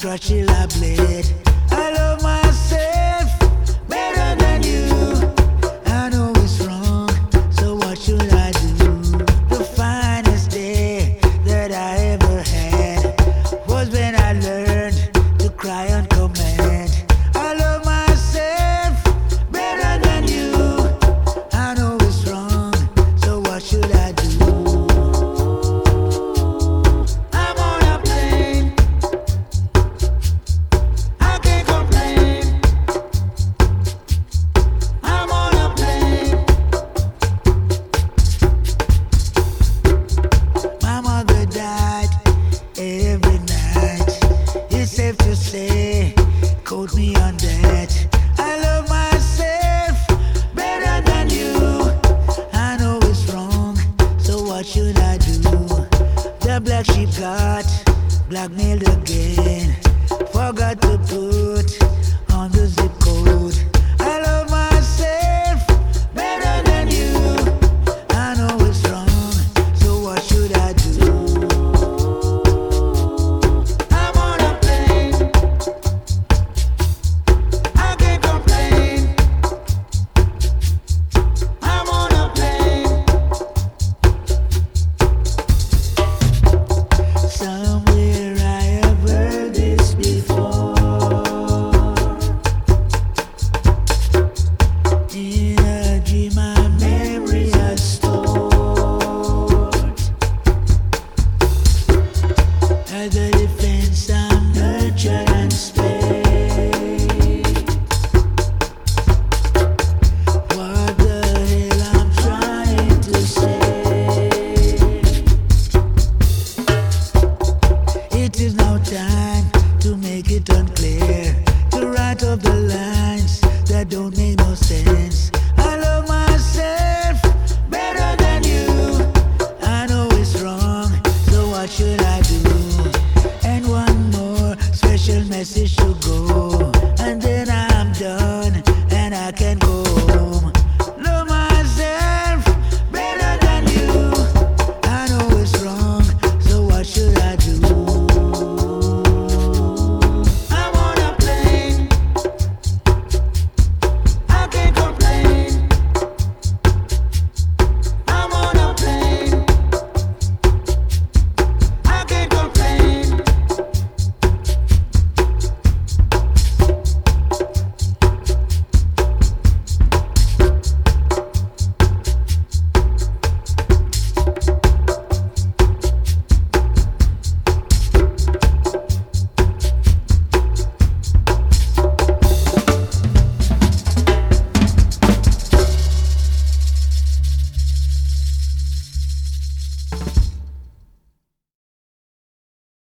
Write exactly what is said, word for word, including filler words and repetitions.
crutch till I bleed. I love myself better than you. I know it's wrong, so what should I do? The finest day that I ever had was when I learned to cry on command. I love myself better than you. I know it's wrong, so what should I do? I'm on a plane, I can't complain. I'm on a plane. My mother died every night. It's safe to say, quote me on that. I love myself better than you. I know it's wrong, so what should I do? The black sheep got blackmailed again. Forgot to put on the zip code. I love myself better than you. I know it's wrong, so what should I do? I'm on a plane, I can't complain. I'm on a plane. Somewhere I have heard this before. In a dream my memory has stored. As a defense I'm nurtured and spared. What the hell I'm trying to say? It is now time to make it unclear, to write off the lines that don't make no sense. I love myself better than you. I know it's wrong, so what should I do? And one more special message to go, and then I'm done and I can